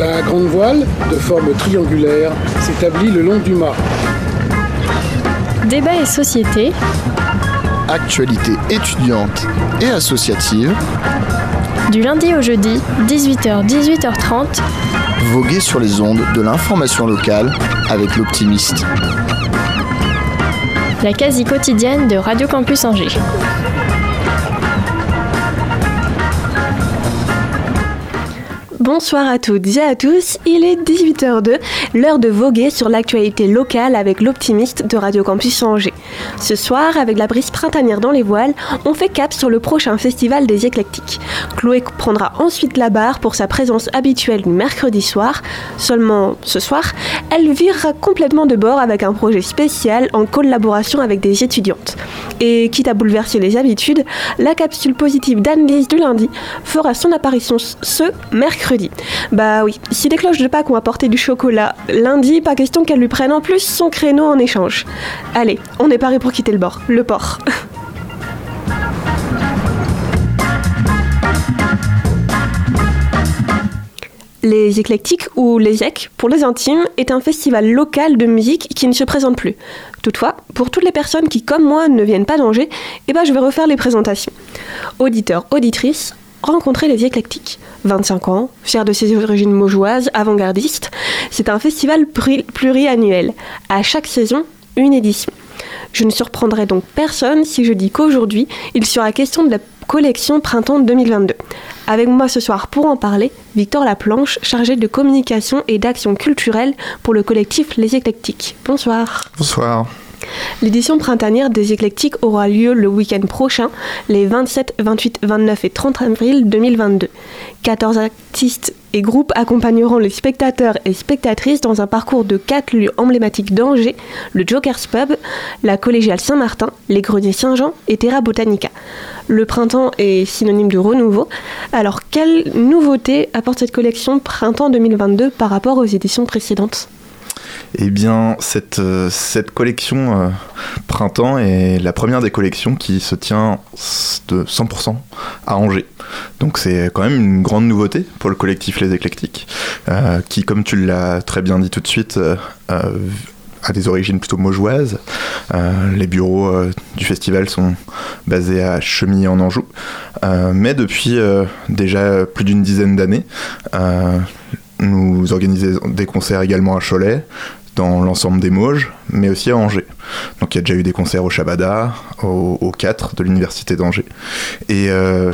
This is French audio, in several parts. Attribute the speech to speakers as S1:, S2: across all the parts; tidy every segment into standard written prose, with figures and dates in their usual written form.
S1: La grande voile, de forme triangulaire, s'établit le long du mât.
S2: Débat et société.
S3: Actualité étudiante et associative.
S2: Du lundi au jeudi, 18h-18h30.
S3: Voguer sur les ondes de l'information locale avec l'Optimiste.
S2: La quasi quotidienne de Radio Campus Angers.
S4: Bonsoir à toutes et à tous, il est 18h02, l'heure de voguer sur l'actualité locale avec l'Optimiste de Radio Campus Angers. Ce soir, avec la brise printanière dans les voiles, on fait cap sur le prochain festival des éclectiques. Chloé prendra ensuite la barre pour sa présence habituelle du mercredi soir. Seulement, ce soir, elle virera complètement de bord avec un projet spécial en collaboration avec des étudiantes. Et quitte à bouleverser les habitudes, la capsule positive d'Anne-Lise du lundi fera son apparition ce mercredi. Bah oui, si les cloches de Pâques ont apporté du chocolat lundi, pas question qu'elle lui prenne en plus son créneau en échange. Allez, on est paré pour quitter le port. Les Éclectiques, ou les EC pour les intimes, est un festival local de musique qui ne se présente plus. Toutefois, pour toutes les personnes qui, comme moi, ne viennent pas d'Angers, je vais refaire les présentations. Auditeurs, auditrices, rencontrer les Éclectiques. 25 ans, fier de ses origines montjoises, avant-gardiste, c'est un festival pluriannuel. À chaque saison, une édition. Je ne surprendrai donc personne si je dis qu'aujourd'hui, il sera question de la collection Printemps 2022. Avec moi ce soir pour en parler, Victor Laplanche, chargé de communication et d'action culturelle pour le collectif Les Éclectiques. Bonsoir.
S5: Bonsoir.
S4: L'édition printanière des Éclectiques aura lieu le week-end prochain, les 27, 28, 29 et 30 avril 2022. 14 artistes et groupes accompagneront les spectateurs et spectatrices dans un parcours de 4 lieux emblématiques d'Angers, le Joker's Pub, la Collégiale Saint-Martin, les Greniers Saint-Jean et Terra Botanica. Le printemps est synonyme de renouveau. Alors, quelle nouveauté apporte cette collection Printemps 2022 par rapport aux éditions précédentes ?
S5: Eh bien, cette collection Printemps est la première des collections qui se tient de 100% à Angers. Donc c'est quand même une grande nouveauté pour le collectif Les Éclectiques, qui, comme tu l'as très bien dit tout de suite, a des origines plutôt montjoises. Les bureaux du festival sont basés à Chemillé en Anjou. Mais depuis déjà plus d'une dizaine d'années, nous organisons des concerts également à Cholet, dans l'ensemble des Mauges, mais aussi à Angers. Donc il y a déjà eu des concerts au Shabada, au 4 de l'Université d'Angers. Et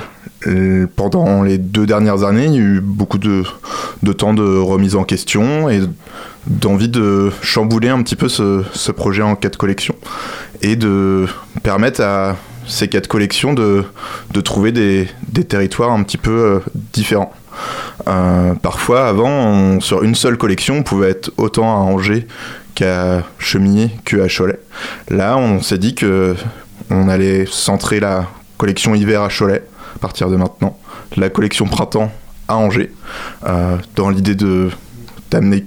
S5: pendant les 2 dernières années, il y a eu beaucoup de temps de remise en question et d'envie de chambouler un petit peu ce projet en 4 collections et de permettre à ces 4 collections de trouver des territoires un petit peu différents. Parfois, avant, sur une seule collection, on pouvait être autant à Angers qu'à Chemillé qu'à Cholet. Là, on s'est dit qu'on allait centrer la collection hiver à Cholet, à partir de maintenant, la collection printemps à Angers, dans l'idée d'amener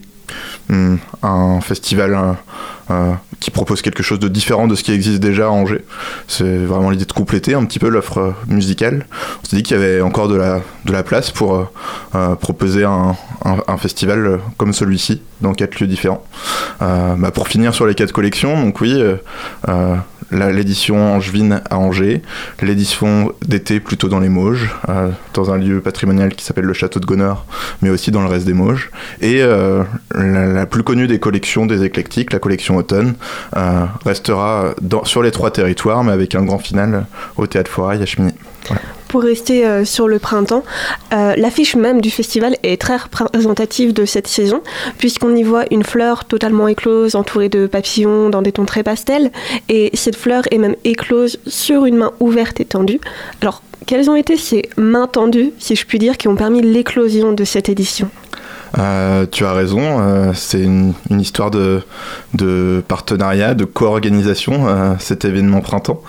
S5: un festival qui propose quelque chose de différent de ce qui existe déjà à Angers. C'est vraiment l'idée de compléter un petit peu l'offre musicale. On s'est dit qu'il y avait encore de la place pour proposer un festival comme celui-ci dans 4 lieux différents. Pour finir sur les 4 collections, donc oui, l'édition angevine à Angers, l'édition d'été plutôt dans les Mauges, dans un lieu patrimonial qui s'appelle le Château de Goneur, mais aussi dans le reste des Mauges, et la plus connue des collections des Éclectiques, la collection automne, restera sur les 3 territoires, mais avec un grand final au Théâtre Foirail à Chemillé. Voilà.
S4: Pour rester sur le printemps, l'affiche même du festival est très représentative de cette saison, puisqu'on y voit une fleur totalement éclose, entourée de papillons dans des tons très pastels, et cette fleur est même éclose sur une main ouverte et tendue. Alors, quelles ont été ces mains tendues, si je puis dire, qui ont permis l'éclosion de cette édition ?
S5: Tu as raison, c'est une histoire de partenariat, de co-organisation, cet événement printemps.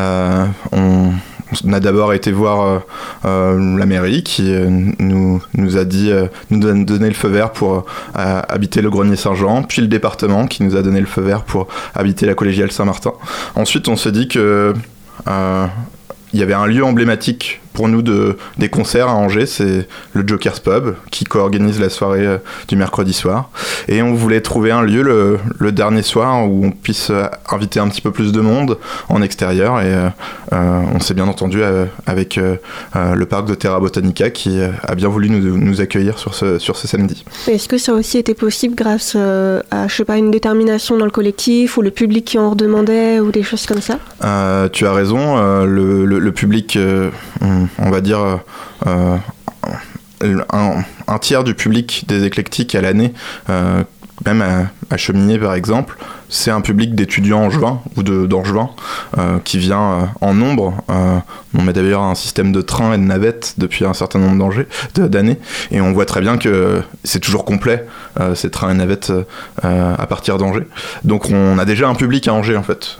S5: On a d'abord été voir la mairie qui nous a donné le feu vert pour habiter le Grenier Saint-Jean, puis le département qui nous a donné le feu vert pour habiter la Collégiale Saint-Martin. Ensuite, on s'est dit que il y avait un lieu emblématique pour nous des concerts à Angers, c'est le Joker's Pub qui co-organise la soirée du mercredi soir. Et on voulait trouver un lieu le dernier soir où on puisse inviter un petit peu plus de monde en extérieur. Et on s'est bien entendu avec le parc de Terra Botanica qui a bien voulu nous accueillir sur ce samedi.
S4: Est-ce que ça a aussi été possible grâce à, je sais pas, une détermination dans le collectif ou le public qui en redemandait ou des choses comme ça ?
S5: Tu as raison, le public, on va dire un tiers du public des éclectiques à l'année, même à Chemillé par exemple, c'est un public d'étudiants angevins ou d'angevins qui vient en nombre. On met d'ailleurs un système de train et de navettes depuis un certain nombre d'années, et on voit très bien que c'est toujours complet, ces trains et navettes à partir d'Angers. Donc on a déjà un public à Angers en fait.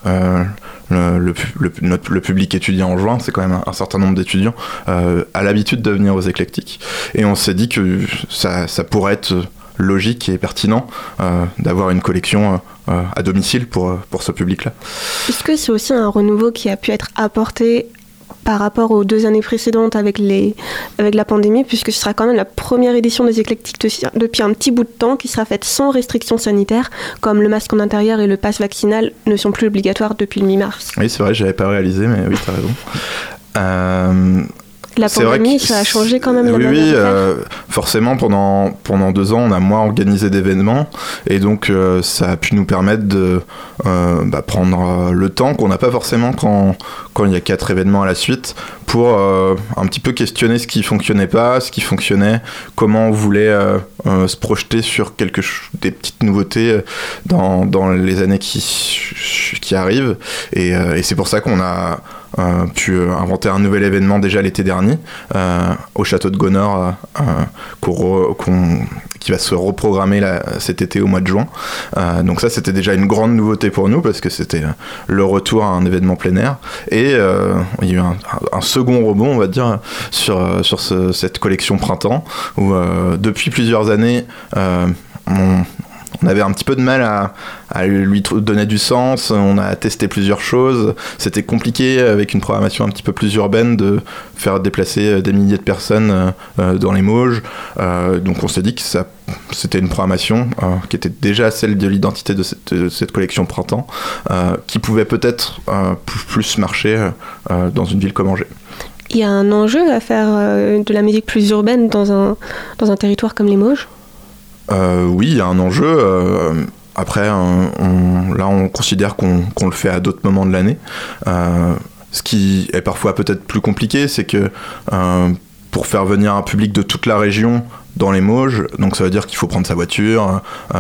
S5: Le public étudiant angevin, c'est quand même un certain nombre d'étudiants a l'habitude de venir aux éclectiques. Et on s'est dit que ça pourrait être logique et pertinent d'avoir une collection à domicile pour ce public-là. Est-ce
S4: que c'est aussi un renouveau qui a pu être apporté par rapport aux 2 années précédentes avec la pandémie, puisque ce sera quand même la première édition des éclectiques depuis un petit bout de temps qui sera faite sans restrictions sanitaires, comme le masque en intérieur et le pass vaccinal ne sont plus obligatoires depuis le mi-mars.
S5: Oui, c'est vrai, j'avais pas réalisé, mais oui, t'as raison.
S4: La pandémie, ça a changé quand même.
S5: Oui, forcément, pendant 2 ans, on a moins organisé d'événements, et donc ça a pu nous permettre de prendre le temps qu'on n'a pas forcément quand il y a 4 événements à la suite, pour un petit peu questionner ce qui fonctionnait pas, ce qui fonctionnait, comment on voulait se projeter sur des petites nouveautés dans les années qui arrivent, et c'est pour ça qu'on a pu inventer un nouvel événement déjà l'été dernier au château de Gonor qui va se reprogrammer cet été au mois de juin. Donc ça, c'était déjà une grande nouveauté pour nous parce que c'était le retour à un événement plein air, et il y a eu un second rebond, on va dire, sur cette collection printemps où depuis plusieurs années on avait un petit peu de mal à lui donner du sens. On a testé plusieurs choses. C'était compliqué avec une programmation un petit peu plus urbaine de faire déplacer des milliers de personnes dans les Mauges. Donc on s'est dit que c'était une programmation qui était déjà celle de l'identité de cette collection printemps, qui pouvait peut-être plus marcher dans une ville comme Angers.
S4: Il y a un enjeu à faire de la musique plus urbaine dans un territoire comme les Mauges ?
S5: Oui, il y a un enjeu. Après, on considère qu'on le fait à d'autres moments de l'année. Ce qui est parfois peut-être plus compliqué, c'est que pour faire venir un public de toute la région dans les Mauges, donc ça veut dire qu'il faut prendre sa voiture,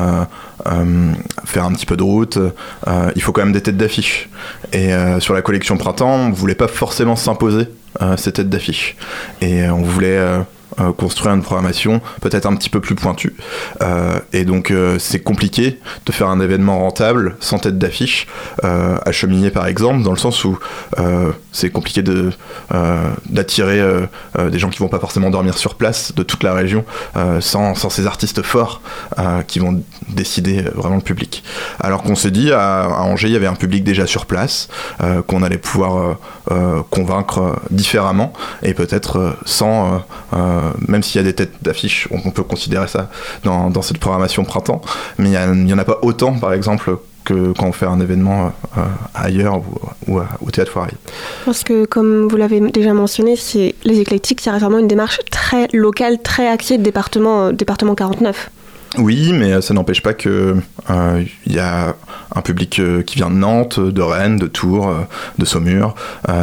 S5: faire un petit peu de route, il faut quand même des têtes d'affiche. Et sur la collection printemps, on ne voulait pas forcément s'imposer ces têtes d'affiche. Et on voulait construire une programmation peut-être un petit peu plus pointue, et donc c'est compliqué de faire un événement rentable sans tête d'affiche à Chemillé par exemple, dans le sens où c'est compliqué d'attirer des gens qui vont pas forcément dormir sur place de toute la région sans ces artistes forts qui vont décider vraiment le public. Alors qu'on s'est dit à Angers, il y avait un public déjà sur place qu'on allait pouvoir convaincre différemment, et peut-être sans même s'il y a des têtes d'affiche, on peut considérer ça dans cette programmation printemps, mais il n'y en a pas autant par exemple que quand on fait un événement ailleurs ou au Théâtre Foirail.
S4: Parce que comme vous l'avez déjà mentionné, les éclectiques, c'est vraiment une démarche très locale, très axée de département 49.
S5: Oui, mais ça n'empêche pas qu'il y a un public qui vient de Nantes, de Rennes, de Tours, de Saumur,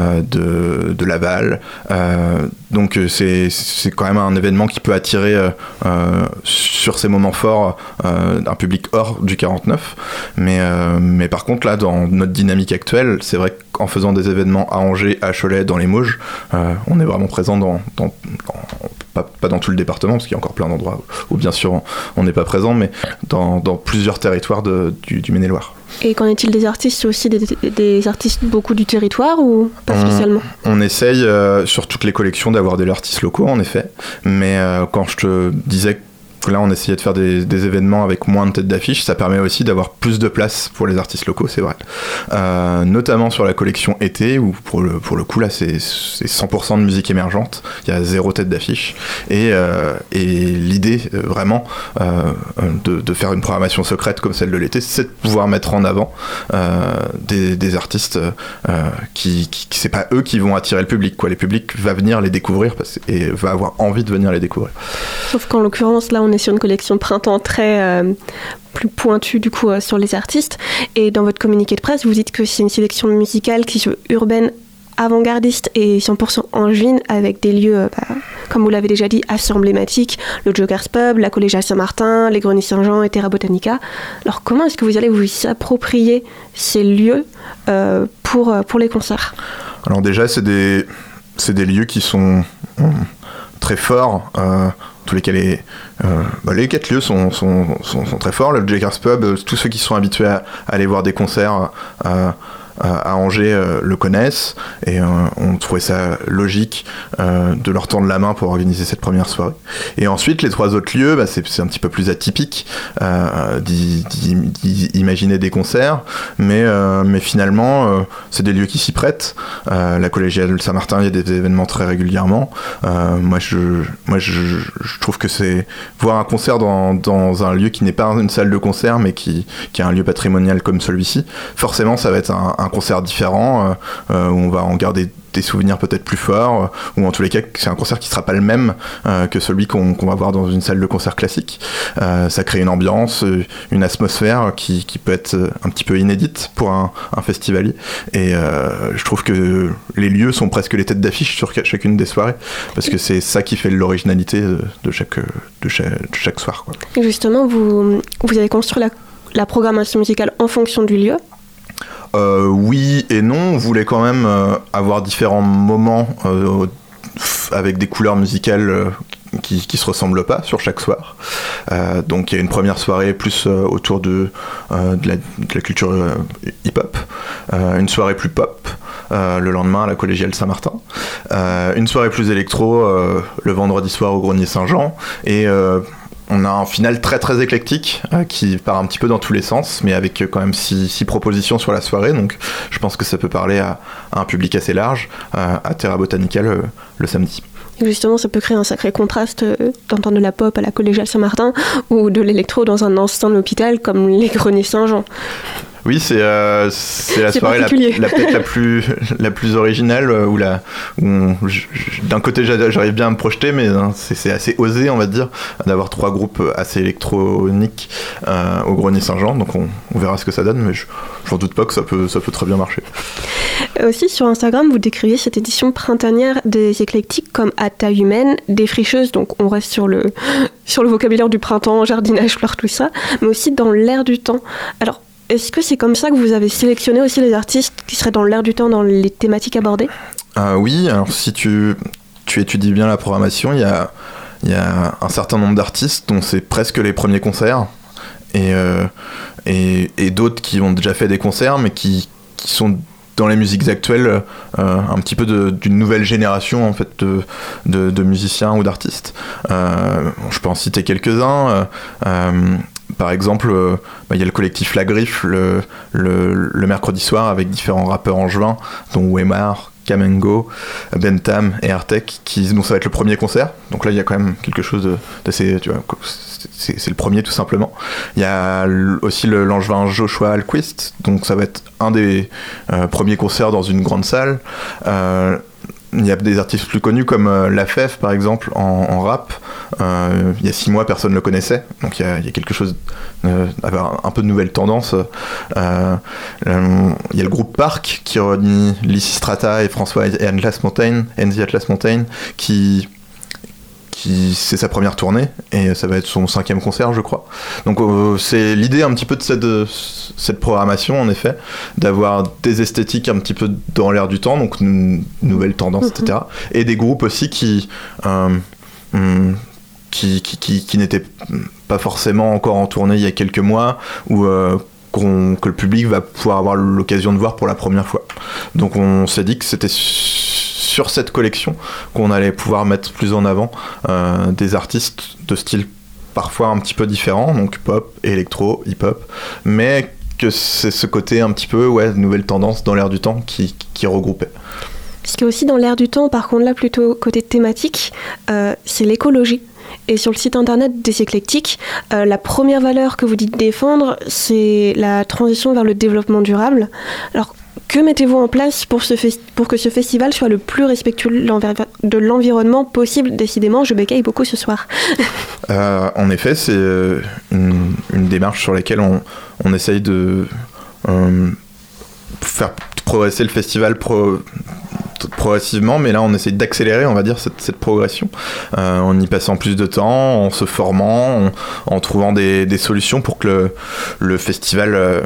S5: de Laval. Donc c'est quand même un événement qui peut attirer sur ces moments forts un public hors du 49. Mais par contre, là, dans notre dynamique actuelle, c'est vrai qu'en faisant des événements à Angers, à Cholet, dans les Mauges, on est vraiment présent pas dans tout le département, parce qu'il y a encore plein d'endroits où bien sûr on n'est pas présent, mais dans plusieurs territoires du Maine-et-Loire.
S4: Et qu'en est-il des artistes? C'est aussi des artistes beaucoup du territoire ou pas spécialement?
S5: On essaye sur toutes les collections d'avoir des artistes locaux en effet, mais quand je te disais là, on essayait de faire des événements avec moins de têtes d'affiche. Ça permet aussi d'avoir plus de place pour les artistes locaux, c'est vrai. Notamment sur la collection été, où pour le coup, là, c'est 100% de musique émergente. Il y a 0 tête d'affiche. Et l'idée, vraiment, de faire une programmation secrète comme celle de l'été, c'est de pouvoir mettre en avant des artistes qui c'est pas eux qui vont attirer le public, quoi. Le public va venir les découvrir et va avoir envie de venir les découvrir.
S4: Sauf qu'en l'occurrence, là, on est sur une collection de printemps très plus pointue, du coup, sur les artistes. Et dans votre communiqué de presse, vous dites que c'est une sélection musicale qui se veut urbaine, avant-gardiste et 100% angevine, avec des lieux, comme vous l'avez déjà dit, assez emblématiques, le Joker's Pub, la Collégiale Saint-Martin, les Greniers Saint-Jean et Terra Botanica. Alors comment est-ce que vous allez vous approprier ces lieux pour les concerts ?
S5: Alors déjà, c'est des lieux qui sont très forts. Tous les cas, les 4 lieux sont très forts. Le Joker's Pub, tous ceux qui sont habitués à aller voir des concerts à Angers le connaissent, et on trouvait ça logique de leur tendre la main pour organiser cette première soirée. Et ensuite, les 3 autres lieux, c'est un petit peu plus atypique d'imaginer des concerts, mais finalement, c'est des lieux qui s'y prêtent. La Collégiale Saint-Martin, il y a des événements très régulièrement. Moi, je trouve que c'est voir un concert dans un lieu qui n'est pas une salle de concert, mais qui est un lieu patrimonial comme celui-ci. Forcément, ça va être un concert différent, où on va en garder des souvenirs peut-être plus forts, ou en tous les cas, c'est un concert qui ne sera pas le même que celui qu'on va voir dans une salle de concert classique. Ça crée une ambiance, une atmosphère qui peut être un petit peu inédite pour un festivalier. Et je trouve que les lieux sont presque les têtes d'affiche sur chacune des soirées, parce que c'est ça qui fait l'originalité de chaque soir, quoi.
S4: Et justement, vous avez construit la programmation musicale en fonction du lieu ?
S5: Oui et non, on voulait quand même avoir différents moments avec des couleurs musicales qui se ressemblent pas sur chaque soir. Donc il y a une première soirée plus autour de la culture hip-hop, une soirée plus pop le lendemain à la Collégiale Saint-Martin, une soirée plus électro le vendredi soir au Grenier Saint-Jean, et on a un final très très éclectique qui part un petit peu dans tous les sens, mais avec quand même 6 propositions sur la soirée, donc je pense que ça peut parler à un public assez large, à Terra Botanica le samedi.
S4: Et justement, ça peut créer un sacré contraste d'entendre de la pop à la Collégiale Saint-Martin ou de l'électro dans un instant de l'hôpital comme les Greniers Saint-Jean.
S5: Oui, c'est la soirée peut-être la plus originale, où d'un côté j'arrive bien à me projeter, mais c'est assez osé, on va dire, d'avoir 3 groupes assez électroniques au Grenier Saint-Jean, donc on verra ce que ça donne, mais j'en doute pas que ça peut très bien marcher.
S4: Aussi sur Instagram, vous décriviez cette édition printanière des éclectiques comme à taille humaine, défricheuse, donc on reste sur le vocabulaire du printemps, jardinage, fleurs, tout ça, mais aussi dans l'air du temps. Alors, est-ce que c'est comme ça que vous avez sélectionné aussi les artistes qui seraient dans l'air du temps dans les thématiques abordées ?
S5: Oui, alors si tu étudies bien la programmation, il y a un certain nombre d'artistes dont c'est presque les premiers concerts, et d'autres qui ont déjà fait des concerts, mais qui sont dans les musiques actuelles un petit peu d'une nouvelle génération en fait de musiciens ou d'artistes. Je peux en citer quelques-uns. Par exemple, il y a le collectif La Griffe le mercredi soir avec différents rappeurs angevins, dont Weimar, Kamengo, Bentham et Artek, dont ça va être le premier concert. Donc là, il y a quand même quelque chose d'assez... Tu vois, c'est le premier tout simplement. Il y a aussi l'angevin Joshua Alquist, donc ça va être un des premiers concerts dans une grande salle. Il y a des artistes plus connus comme La Fève par exemple en rap. Il y a 6 mois personne ne le connaissait, donc il y a quelque chose d'avoir un peu de nouvelle tendance. Il y a le groupe Park qui réunit Lysistrata et François et Atlas Mountain, NZ Atlas Mountain, qui c'est sa première tournée et ça va être son 5e concert je crois. Donc c'est l'idée un petit peu de cette programmation en effet, d'avoir des esthétiques un petit peu dans l'air du temps, donc une nouvelle tendance, etc. Et des groupes aussi qui n'étaient pas forcément encore en tournée il y a quelques mois, ou que le public va pouvoir avoir l'occasion de voir pour la première fois. Donc on s'est dit que c'était sur cette collection qu'on allait pouvoir mettre plus en avant des artistes de style parfois un petit peu différents, donc pop, électro, hip-hop, mais que c'est ce côté un petit peu nouvelle tendance dans l'air du temps qui regroupait.
S4: Ce qui est aussi dans l'air du temps, par contre là plutôt côté thématique, c'est l'écologie. Et sur le site internet des Éclectiques, la première valeur que vous dites défendre, c'est la transition vers le développement durable. Alors, que mettez-vous en place pour que ce festival soit le plus respectueux de l'environnement possible ? Décidément, je bégaye beaucoup ce soir.
S5: En effet, c'est une démarche sur laquelle on essaye de faire progresser le festival progressivement, mais là on essaie d'accélérer, on va dire, cette progression en y passant plus de temps, en se formant, en trouvant des solutions pour que le festival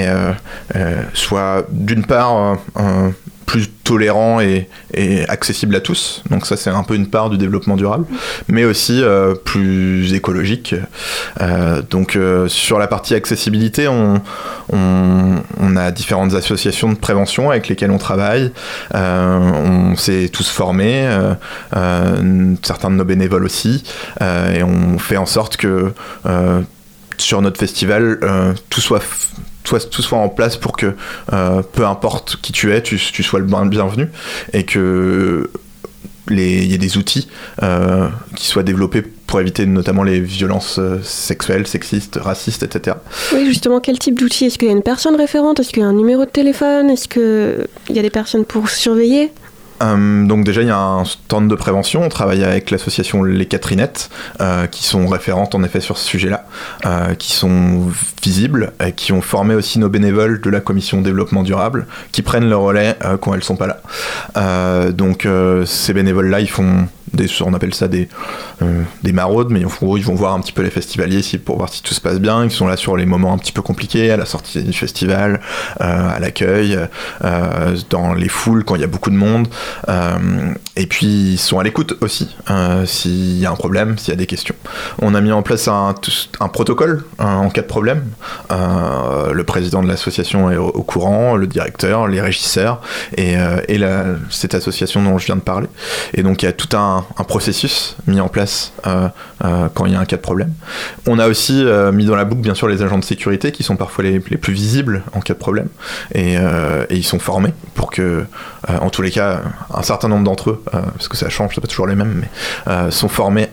S5: soit d'une part plus tolérant et accessible à tous, donc ça c'est un peu une part du développement durable, mais aussi plus écologique. Donc sur la partie accessibilité, on a différentes associations de prévention avec lesquelles on travaille, on s'est tous formés, certains de nos bénévoles aussi, et on fait en sorte que sur notre festival tout soit en place pour que peu importe qui tu es, tu sois le bienvenu, et que il y ait des outils qui soient développés pour éviter notamment les violences sexuelles, sexistes, racistes, etc.
S4: Oui, justement, quel type d'outils ? Est-ce qu'il y a une personne référente ? Est-ce qu'il y a un numéro de téléphone ? Est-ce qu'il y a des personnes pour surveiller ?
S5: Donc déjà il y a un stand de prévention, on travaille avec l'association Les Catherinettes qui sont référentes en effet sur ce sujet-là, qui sont visibles et qui ont formé aussi nos bénévoles de la commission développement durable qui prennent le relais quand elles sont pas là. Donc ces bénévoles-là ils font on appelle ça des maraudes, mais en gros ils vont voir un petit peu les festivaliers pour voir si tout se passe bien, ils sont là sur les moments un petit peu compliqués, à la sortie du festival, à l'accueil, dans les foules quand il y a beaucoup de monde, et puis ils sont à l'écoute aussi s'il y a un problème, s'il y a des questions. On a mis en place un protocole en cas de problème, le président de l'association est au courant, le directeur, les régisseurs et cette association dont je viens de parler, et donc il y a tout un processus mis en place quand il y a un cas de problème. On a aussi mis dans la boucle bien sûr les agents de sécurité qui sont parfois les plus visibles en cas de problème, et ils sont formés pour que en tous les cas un certain nombre d'entre eux, parce que ça change, c'est pas toujours les mêmes, mais sont formés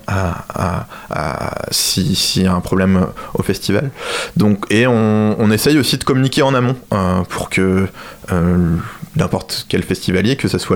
S5: s'il y a un problème au festival. Donc, et on essaye aussi de communiquer en amont pour que n'importe quel festivalier, que ce soit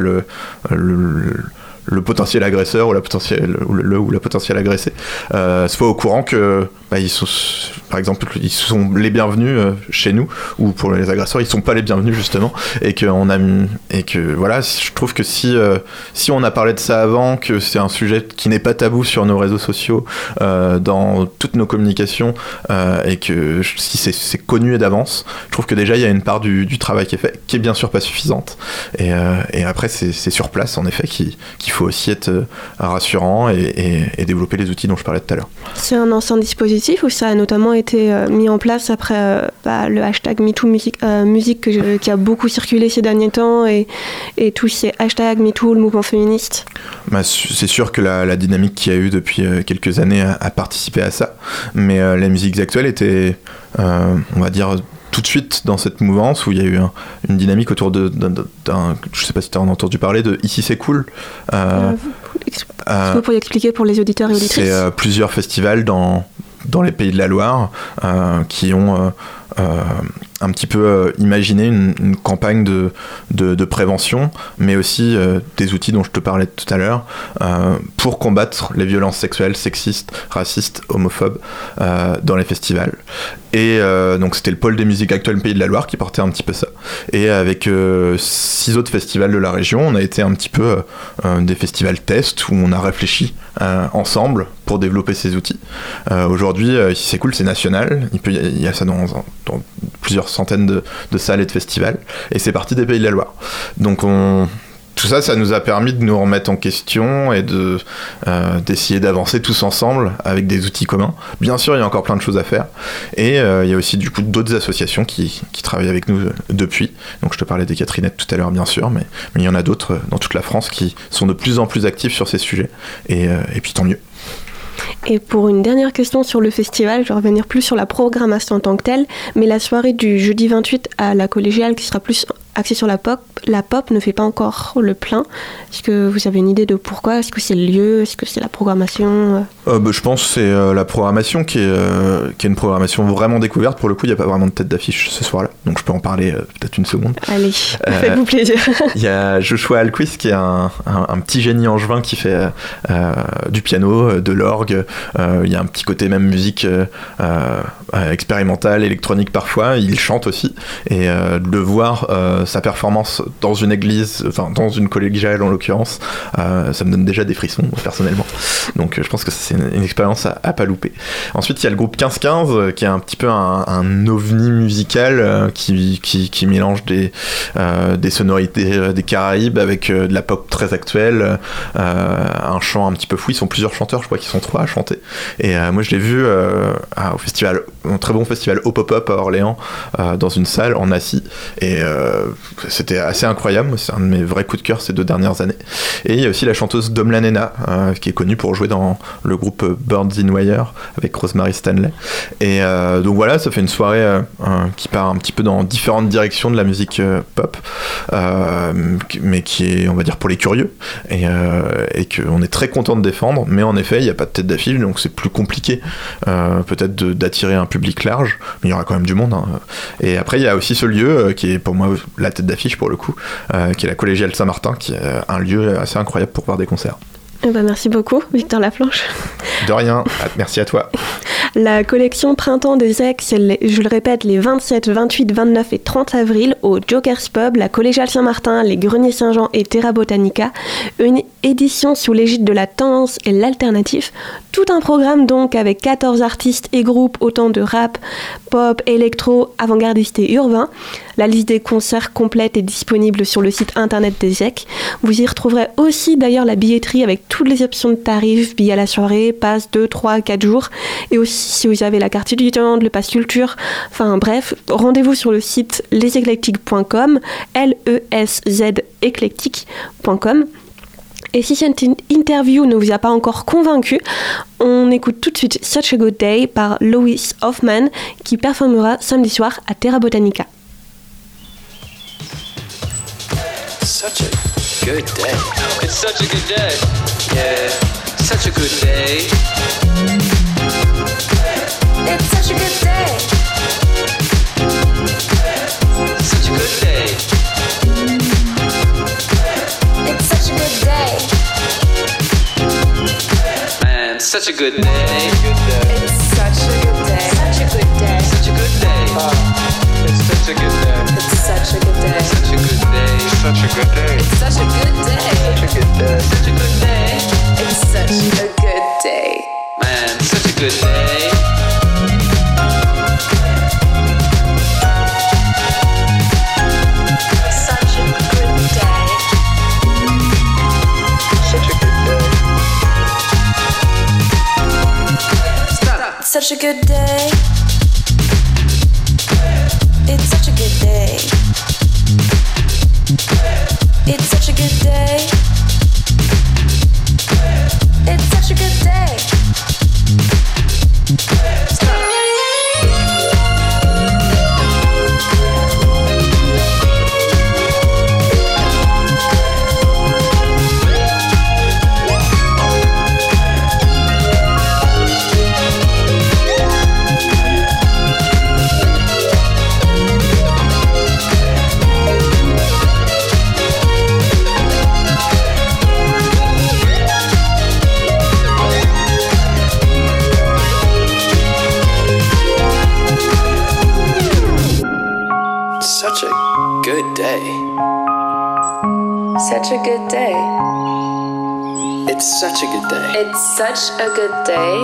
S5: le potentiel agresseur ou la potentielle agressée soit au courant que ils sont, par exemple, ils sont les bienvenus chez nous, ou pour les agresseurs ils sont pas les bienvenus justement, et que voilà, je trouve que si on a parlé de ça avant, que c'est un sujet qui n'est pas tabou sur nos réseaux sociaux, dans toutes nos communications, et que si c'est connu d'avance, je trouve que déjà il y a une part du travail qui est fait, qui est bien sûr pas suffisante, et après c'est sur place en effet qu'il faut aussi être rassurant et développer les outils dont je parlais tout à l'heure.
S4: C'est un ancien dispositif ou ça a notamment été mis en place après le hashtag MeTooMusique qui a beaucoup circulé ces derniers temps, et tous ces hashtags MeToo, le mouvement féministe?
S5: C'est sûr que la dynamique qu'il y a eu depuis quelques années a participé à ça, mais les musiques actuelles étaient, on va dire, tout de suite dans cette mouvance où il y a eu une dynamique autour d'un, je sais pas si tu as entendu parler de Ici c'est cool.
S4: Est-ce que vous pourriez expliquer pour les auditeurs et auditrices? C'est
S5: plusieurs festivals dans les Pays de la Loire qui ont un petit peu imaginé une campagne de prévention, mais aussi des outils dont je te parlais tout à l'heure, pour combattre les violences sexuelles, sexistes, racistes, homophobes dans les festivals. Et donc c'était le pôle des musiques actuelles Pays de la Loire qui portait un petit peu ça. Et avec 6 autres festivals de la région, on a été un petit peu des festivals tests où on a réfléchi ensemble pour développer ces outils. Aujourd'hui, Ici c'est cool, c'est national. Il y a ça dans plusieurs centaines de salles et de festivals. Et c'est parti des Pays de la Loire. Donc tout ça, ça nous a permis de nous remettre en question et d'essayer d'avancer tous ensemble avec des outils communs. Bien sûr, il y a encore plein de choses à faire. Et il y a aussi du coup d'autres associations qui travaillent avec nous depuis. Donc je te parlais des Catherinettes tout à l'heure, bien sûr, mais il y en a d'autres dans toute la France qui sont de plus en plus actifs sur ces sujets. Et puis tant mieux.
S4: Et pour une dernière question sur le festival, je vais revenir plus sur la programmation en tant que telle, mais la soirée du jeudi 28 à la collégiale, qui sera plus axée sur la pop, ne fait pas encore le plein. Est-ce que vous avez une idée de pourquoi ? Est-ce que c'est le lieu ? Est-ce que c'est la programmation ?
S5: Je pense que c'est la programmation qui est une programmation vraiment découverte. Pour le coup, il n'y a pas vraiment de tête d'affiche ce soir-là, donc je peux en parler peut-être une seconde.
S4: Allez, faites-vous plaisir.
S5: Il y a Joshua Alquist qui est un petit génie angevin qui fait du piano, de l'orgue. Il y a un petit côté même musique expérimentale, électronique parfois. Il chante aussi, et de voir sa performance dans une église, enfin dans une collégiale en l'occurrence, ça me donne déjà des frissons personnellement. Donc je pense que c'est une expérience à pas louper. Ensuite il y a le groupe 1515 qui est un petit peu un ovni musical qui mélange des sonorités des Caraïbes avec de la pop très actuelle, un chant un petit peu fou. Ils sont plusieurs chanteurs, je crois qu'ils sont 3 à chanter. Et moi je l'ai vu au festival, un très bon festival au Pop-Up à Orléans, dans une salle en assis, et c'était assez incroyable. C'est un de mes vrais coups de cœur ces 2 dernières années. Et il y a aussi la chanteuse Dom Lanena, qui est connue pour jouer dans le groupe Birds in Wire avec Rosemary Stanley. Et donc voilà, ça fait une soirée qui part un petit peu dans différentes directions de la musique pop, mais qui est, on va dire, pour les curieux, et qu'on est très content de défendre. Mais en effet, il n'y a pas de tête d'affiche, donc c'est plus compliqué peut-être d'attirer un public large, mais il y aura quand même du monde, hein. Et après, il y a aussi ce lieu qui est pour moi la tête d'affiche pour le coup, qui est la collégiale Saint-Martin, qui est un lieu assez incroyable pour voir des concerts.
S4: Merci beaucoup, Victor Laflanche.
S5: De rien, merci à toi.
S4: La collection Printemps des Ex, je le répète, les 27, 28, 29 et 30 avril au Joker's Pub, la collégiale Saint-Martin, les Greniers Saint-Jean et Terra Botanica. Une édition sous l'égide de la tendance et l'alternatif. Tout un programme donc avec 14 artistes et groupes, autant de rap, pop, électro, avant-gardiste et urbain. La liste des concerts complète est disponible sur le site internet des EC. Vous y retrouverez aussi d'ailleurs la billetterie avec toutes les options de tarifs, billets à la soirée, passe 2, 3, 4 jours. Et aussi si vous avez la carte étudiante, le pass culture, enfin bref, rendez-vous sur le site leseclectiques.com, LESZ éclectique.com. Et si cette interview ne vous a pas encore convaincu, on écoute tout de suite Such a Good Day par Lois Hoffman, qui performera samedi soir à Terra Botanica.
S6: Such a good day. It's such a good day. Yeah, such a good day.
S7: It's such a good day.
S6: Such a good day.
S7: It's such a good day.
S6: Man, such a good day.
S7: It's such a good day. Such a good day.
S6: Such a good day.
S8: It's such a good day.
S7: It's such a good day.
S6: Such a good day.
S8: Such a good day.
S7: It's such a good day.
S8: Such a good day.
S6: Such a good day.
S7: It's such a good day.
S6: Man, such a good day.
S7: Such a good day.
S8: Such a good day.
S6: Stop.
S7: Such a good day. It's such a good day. It's such a good day. It's such a good day.
S6: Such a good day.
S7: Such a good day.
S6: It's such a good day.
S7: It's such a good day.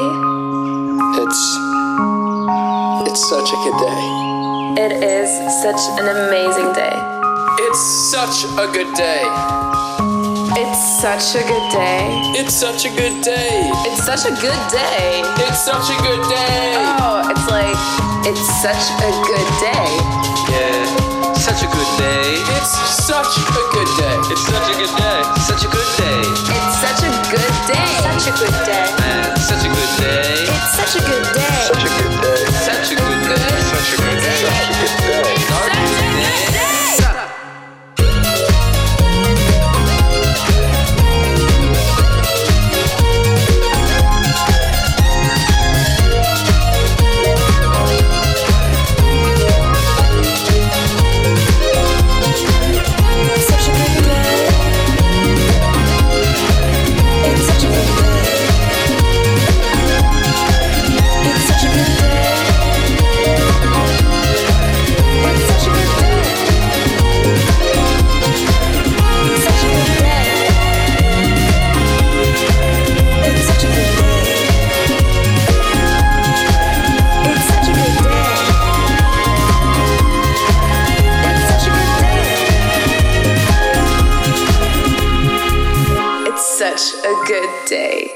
S6: It's such a good day.
S7: It is such an amazing day.
S6: It's such a good day.
S7: It's such a good day.
S6: It's such a good day.
S7: It's such a good day.
S6: It's such a good day.
S7: Oh, it's like, it's such a good day.
S6: Yeah, such a good day. It's such a good day. It's such a good day. Such a good day.
S7: It's such a good day. Such a good day.
S6: Man, such a good
S7: such a good day.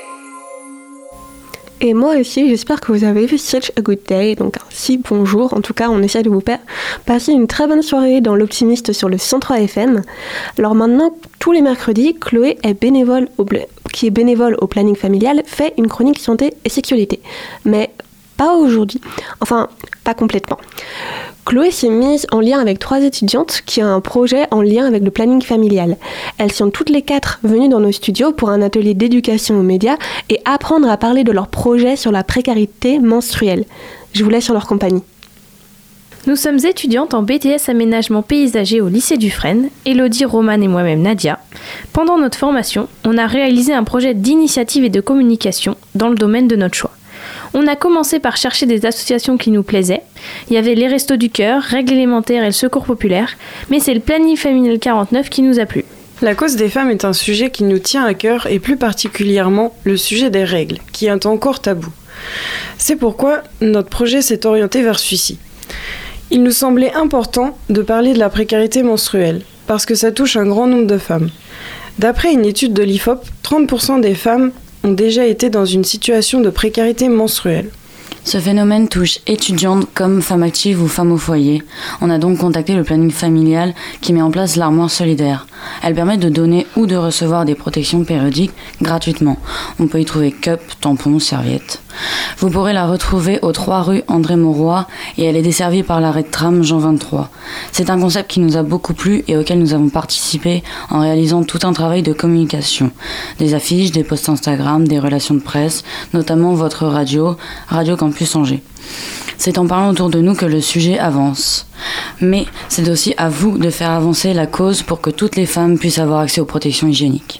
S4: Et moi aussi, j'espère que vous avez vu Such a Good Day, donc un si bonjour. En tout cas, on essaie de vous passer une très bonne soirée dans l'Optimiste sur le 103 FM. Alors maintenant, tous les mercredis, Chloé qui est bénévole au planning familial, fait une chronique santé et sexualité. Mais pas aujourd'hui, enfin pas complètement. Chloé s'est mise en lien avec 3 étudiantes qui ont un projet en lien avec le planning familial. Elles sont toutes les 4 venues dans nos studios pour un atelier d'éducation aux médias et apprendre à parler de leur projet sur la précarité menstruelle. Je vous laisse en leur compagnie.
S2: Nous sommes étudiantes en BTS aménagement paysager au lycée Dufresne, Elodie, Romane et moi-même Nadia. Pendant notre formation, on a réalisé un projet d'initiative et de communication dans le domaine de notre choix. On a commencé par chercher des associations qui nous plaisaient. Il y avait les Restos du Cœur, Règles élémentaires et le Secours populaire, mais c'est le planning familial 49 qui nous a plu.
S9: La cause des femmes est un sujet qui nous tient à cœur et plus particulièrement le sujet des règles, qui est encore tabou. C'est pourquoi notre projet s'est orienté vers celui-ci. Il nous semblait important de parler de la précarité menstruelle, parce que ça touche un grand nombre de femmes. D'après une étude de l'IFOP, 30% des femmes ont déjà été dans une situation de précarité menstruelle.
S10: Ce phénomène touche étudiantes comme femmes actives ou femmes au foyer. On a donc contacté le planning familial qui met en place l'armoire solidaire. Elle permet de donner ou de recevoir des protections périodiques gratuitement. On peut y trouver cups, tampons, serviettes. Vous pourrez la retrouver aux 3 rues André Mauroy et elle est desservie par l'arrêt de tram Jean 23. C'est un concept qui nous a beaucoup plu et auquel nous avons participé en réalisant tout un travail de communication. Des affiches, des posts Instagram, des relations de presse, notamment votre radio, Radio Campus Angers. C'est en parlant autour de nous que le sujet avance. Mais c'est aussi à vous de faire avancer la cause pour que toutes les femmes puissent avoir accès aux protections hygiéniques.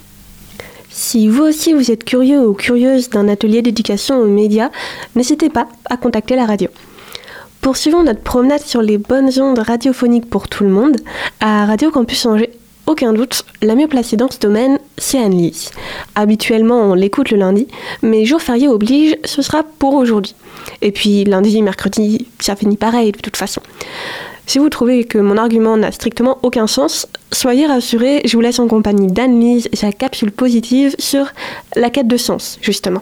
S4: Si vous aussi vous êtes curieux ou curieuse d'un atelier d'éducation aux médias, n'hésitez pas à contacter la radio. Poursuivons notre promenade sur les bonnes ondes radiophoniques pour tout le monde. À Radio Campus Angers, aucun doute, la mieux placée dans ce domaine, c'est Anne-Lise. Habituellement, on l'écoute le lundi, mais jour férié oblige, ce sera pour aujourd'hui. Et puis lundi, mercredi, ça finit pareil de toute façon. Si vous trouvez que mon argument n'a strictement aucun sens, soyez rassurés, je vous laisse en compagnie d'Anne-Lise et sa capsule positive sur la quête de sens, justement.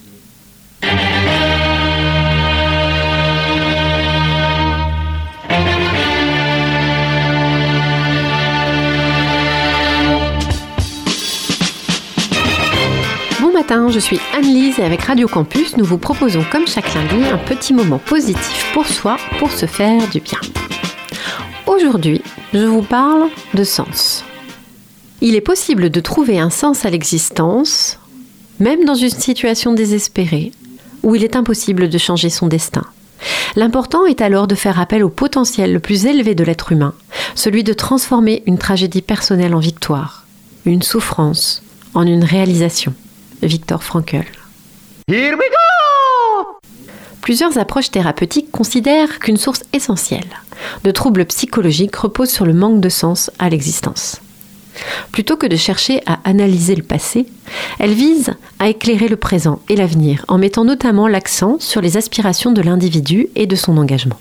S11: Bon matin, je suis Anne-Lise et avec Radio Campus, nous vous proposons comme chaque lundi un petit moment positif pour soi, pour se faire du bien. Aujourd'hui, je vous parle de sens. Il est possible de trouver un sens à l'existence, même dans une situation désespérée, où il est impossible de changer son destin. L'important est alors de faire appel au potentiel le plus élevé de l'être humain, celui de transformer une tragédie personnelle en victoire, une souffrance en une réalisation. Viktor Frankl. Here we go! Plusieurs approches thérapeutiques considèrent qu'une source essentielle de troubles psychologiques repose sur le manque de sens à l'existence. Plutôt que de chercher à analyser le passé, elle vise à éclairer le présent et l'avenir en mettant notamment l'accent sur les aspirations de l'individu et de son engagement.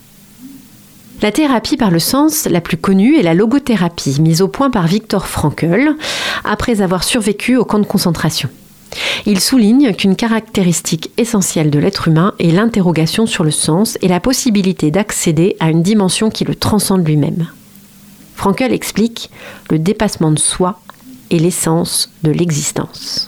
S11: La thérapie par le sens la plus connue est la logothérapie, mise au point par Viktor Frankl après avoir survécu au camp de concentration. Il souligne qu'une caractéristique essentielle de l'être humain est l'interrogation sur le sens et la possibilité d'accéder à une dimension qui le transcende lui-même. Frankl explique le dépassement de soi et l'essence de l'existence.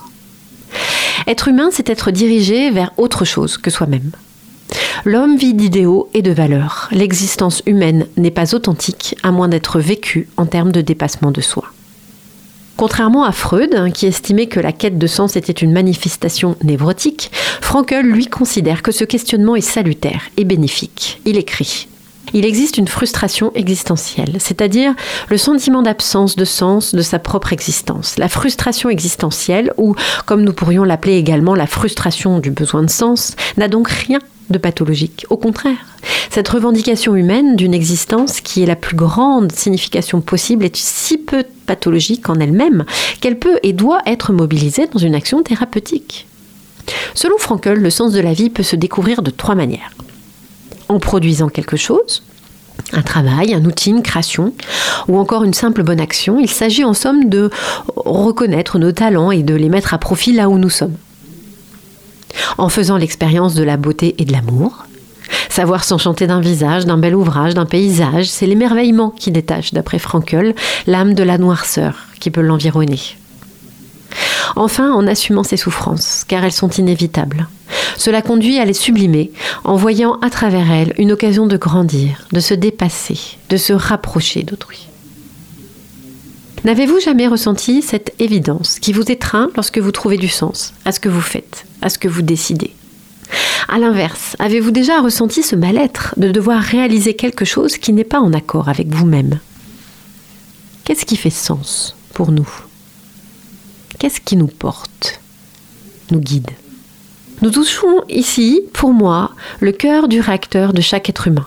S11: Être humain, c'est être dirigé vers autre chose que soi-même. L'homme vit d'idéaux et de valeurs. L'existence humaine n'est pas authentique à moins d'être vécue en termes de dépassement de soi. Contrairement à Freud, qui estimait que la quête de sens était une manifestation névrotique, Frankl, lui, considère que ce questionnement est salutaire et bénéfique. Il écrit « Il existe une frustration existentielle, c'est-à-dire le sentiment d'absence de sens de sa propre existence. La frustration existentielle, ou comme nous pourrions l'appeler également la frustration du besoin de sens, n'a donc rien de pathologique. Au contraire, cette revendication humaine d'une existence qui est la plus grande signification possible est si peu pathologique en elle-même qu'elle peut et doit être mobilisée dans une action thérapeutique. Selon Frankl, le sens de la vie peut se découvrir de 3 manières. En produisant quelque chose, Un travail, un outil, une création, ou encore une simple bonne action. Il s'agit en somme de reconnaître nos talents et de les mettre à profit là où nous sommes. En faisant l'expérience de la beauté et de l'amour, savoir s'enchanter d'un visage, d'un bel ouvrage, d'un paysage, c'est l'émerveillement qui détache, d'après Frankl, l'âme de la noirceur qui peut l'environner. Enfin, en assumant ses souffrances, car elles sont inévitables. Cela conduit à les sublimer, en voyant à travers elles une occasion de grandir, de se dépasser, de se rapprocher d'autrui. N'avez-vous jamais ressenti cette évidence qui vous étreint lorsque vous trouvez du sens à ce que vous faites, à ce que vous décidez ? À l'inverse, avez-vous déjà ressenti ce mal-être de devoir réaliser quelque chose qui n'est pas en accord avec vous-même ? Qu'est-ce qui fait sens pour nous ? Qu'est-ce qui nous porte, nous guide ? Nous touchons ici, pour moi, le cœur du réacteur de chaque être humain.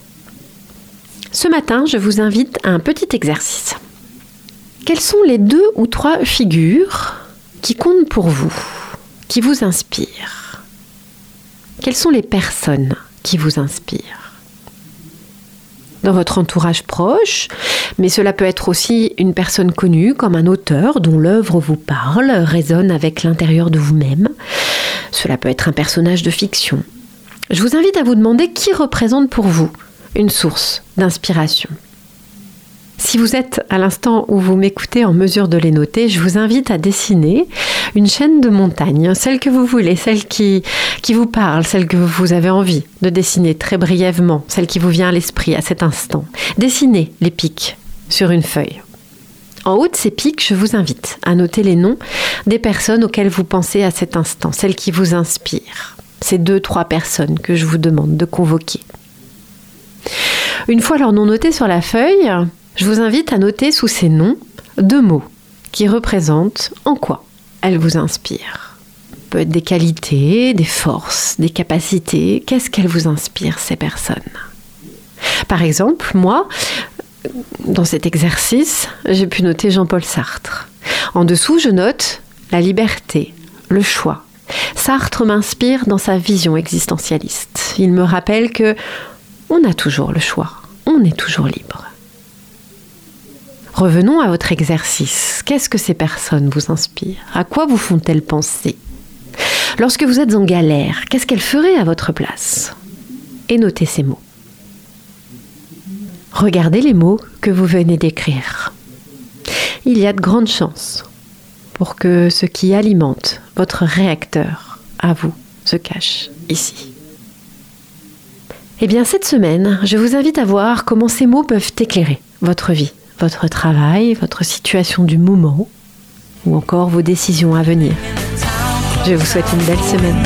S11: Ce matin, je vous invite à un petit exercice. Quelles sont les 2 ou 3 figures qui comptent pour vous, qui vous inspirent ? Quelles sont les personnes qui vous inspirent ? Dans votre entourage proche, mais cela peut être aussi une personne connue comme un auteur dont l'œuvre vous parle, résonne avec l'intérieur de vous-même. Cela peut être un personnage de fiction. Je vous invite à vous demander qui représente pour vous une source d'inspiration. Si vous êtes à l'instant où vous m'écoutez en mesure de les noter, je vous invite à dessiner une chaîne de montagnes, celle que vous voulez, celle qui vous parle, celle que vous avez envie de dessiner très brièvement, celle qui vous vient à l'esprit à cet instant. Dessinez les pics sur une feuille. En haut de ces pics, je vous invite à noter les noms des personnes auxquelles vous pensez à cet instant, celles qui vous inspirent. Ces 2-3 personnes que je vous demande de convoquer. Une fois leur nom noté sur la feuille, je vous invite à noter sous ces noms 2 mots qui représentent en quoi elles vous inspirent. Peut être des qualités, des forces, des capacités. Qu'est-ce qu'elles vous inspirent, ces personnes ? Par exemple, moi, dans cet exercice, j'ai pu noter Jean-Paul Sartre. En dessous, je note la liberté, le choix. Sartre m'inspire dans sa vision existentialiste. Il me rappelle que on a toujours le choix, on est toujours libre. Revenons à votre exercice. Qu'est-ce que ces personnes vous inspirent ? À quoi vous font-elles penser ? Lorsque vous êtes en galère, qu'est-ce qu'elles feraient à votre place ? Et notez ces mots. Regardez les mots que vous venez d'écrire. Il y a de grandes chances pour que ce qui alimente votre réacteur à vous se cache ici. Eh bien, cette semaine, je vous invite à voir comment ces mots peuvent éclairer votre vie, votre travail, votre situation du moment ou encore vos décisions à venir. Je vous souhaite une belle semaine.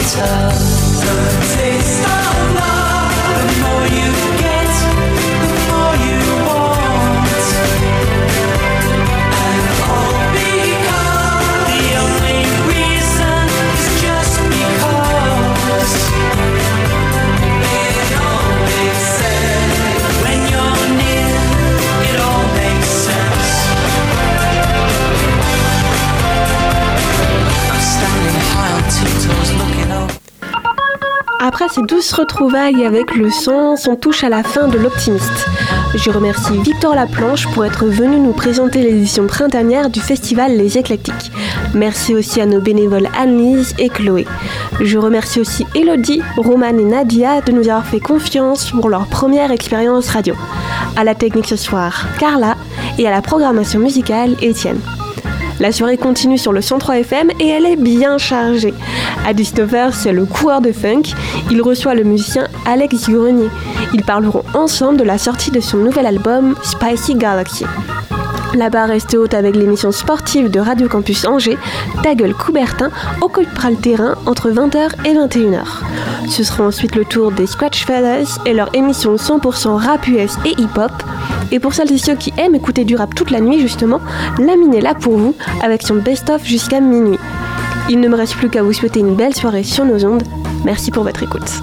S4: Après ces douces retrouvailles avec le sens, on touche à la fin de l'Optimiste. Je remercie Victor Laplanche pour être venu nous présenter l'édition printanière du festival Les Éclectiques. Merci aussi à nos bénévoles Anne-Lise et Chloé. Je remercie aussi Elodie, Romane et Nadia de nous avoir fait confiance pour leur première expérience radio. À la technique ce soir, Carla, et à la programmation musicale, Étienne. La soirée continue sur le 103 FM et elle est bien chargée. À 19h, c'est le coureur de funk. Il reçoit le musicien Alex Grenier. Ils parleront ensemble de la sortie de son nouvel album Spicy Galaxy. La barre reste haute avec l'émission sportive de Radio Campus Angers, Ta gueule Coubertin, occupera le terrain entre 20h et 21h. Ce sera ensuite le tour des Scratch Feathers et leur émission 100% rap US et hip-hop. Et pour celles et ceux qui aiment écouter du rap toute la nuit justement, Lamine est là pour vous avec son best-of jusqu'à minuit. Il ne me reste plus qu'à vous souhaiter une belle soirée sur nos ondes. Merci pour votre écoute.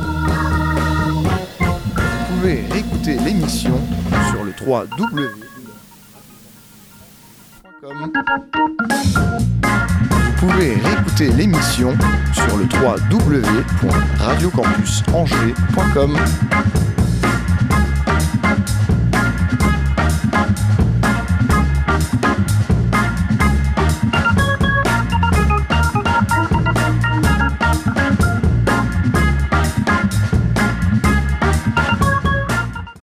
S3: Vous pouvez réécouter l'émission sur le 3W. Vous pouvez réécouter l'émission sur le www.radiocampusangers.com.